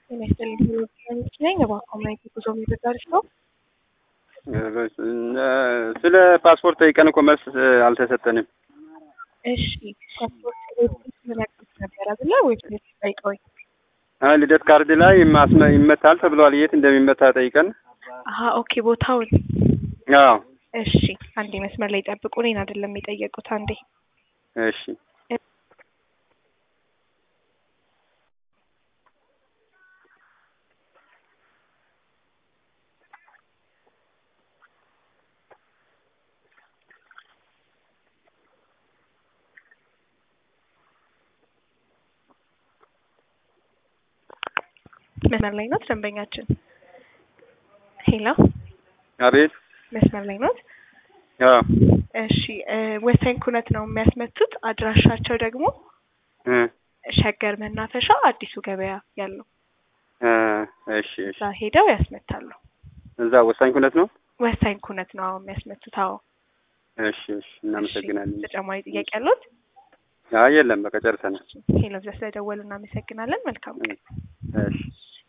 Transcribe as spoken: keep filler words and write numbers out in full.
የሚያስፈልግ ነኝ ባኮማይት ጉዞ የሚደርስ ነው። ስለ ፓስፖርት ጠይቀን እኮ መልስ አልተሰጠንም። እሺ ፓስፖርት ለማግኘት ነበር አይደል ወይስ ጠይቀውኝ? አይ ልደት ካርድ ላይ ማስመ ይመታል ተብሏል። የት እንደሚመታ ጠይቀን። አሃ ኦኬ ቦታውን። አዎ እሺ አንዴ መስመር ላይ ጠብቁ። እኔን አይደለም የሚጠየቁት አንዴ። እሺ መስመር ላይ ነው ደንበኛችን። ሄሎ አቤት መስመር ላይ ነው። አዎ እሺ ወሰን ኩነት ነው የሚያስመቱት። አድራሻቸው ደግሞ እ ሸገር መናፈሻ አዲሱ ገበያ ያለው እ እሺ እሺ እዛ ሄደው ያስመታሉ። እዛ ወሳኝ ኩነት ነው ወሳኝ ኩነት ነው የሚያስመቱት። አዎ እሺ እሺ እናመሰግናለን። ተጨማሪ ጥያቄ አለዎት? አይ የለም በቃ ጨርሰናል። ሄሎ ስለደወሉ እናመሰግናለን። መልካም ቀን። እሺ